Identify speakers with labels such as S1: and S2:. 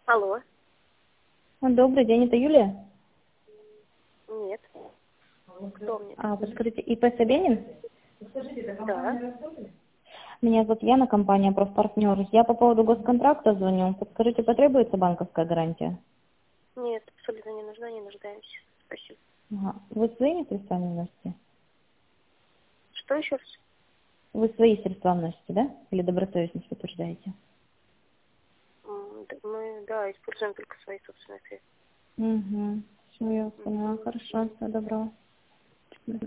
S1: Алло.
S2: Добрый день, это Юлия?
S1: Нет. Кто мне?
S2: Подскажите, ИП Собянин?
S1: Да.
S2: Меня зовут Яна, компания «Профпартнер». Я по поводу госконтракта звоню. Подскажите, потребуется банковская гарантия?
S1: Нет, абсолютно не нужна, не нуждаемся. Спасибо.
S2: Ага. Вы своими средствами носите?
S1: Что еще раз?
S2: Вы свои средства носите, да? Или добросовестность подтверждаете?
S1: Мы, да, используем только свои собственные средства.
S2: Угу. Все, я поняла. Хорошо, всего доброго.